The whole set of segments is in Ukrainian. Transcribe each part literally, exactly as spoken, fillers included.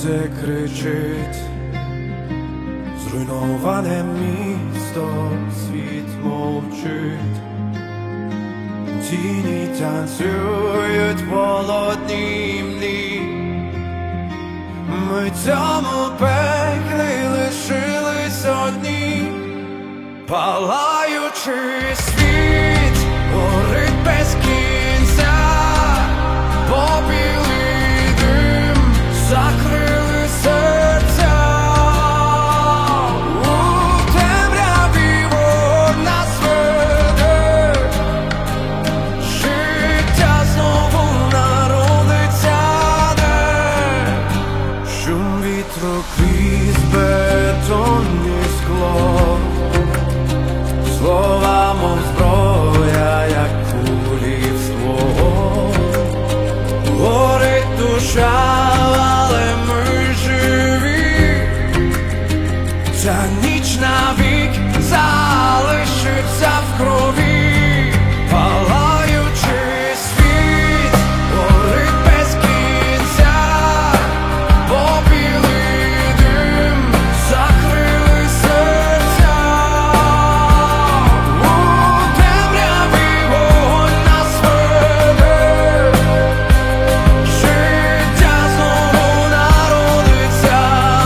Серце кричить, зруйноване місто, світ мовчить, тіні танцюють в полотні млі. Ми в цьому пеклі лишились одні, палаючий світ горить без кінця, попілий дим закрили серця. У темряві вогонь нас веде, життя знову народиться, де шум вітру крізь бетонні скло, слова мов зброя, як кулі в ствол. Горить душа, але ми живі, ця ніч навік залишиться в крові. Палаючий світ горить без кінця, попілий дим закрили серця. У темряві вогонь нас веде, життя знову народиться,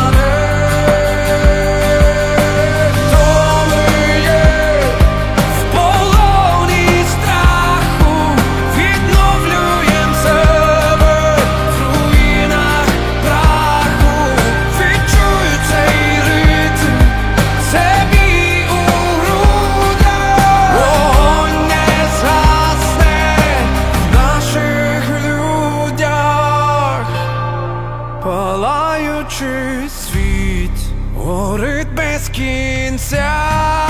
хто ми є в полоні страху, відновлюєм себе в руїнах праху. Відчую цей ритм, це бій у грудях, вогонь не згасне в наших людях. Палаючий світ горить без кінця.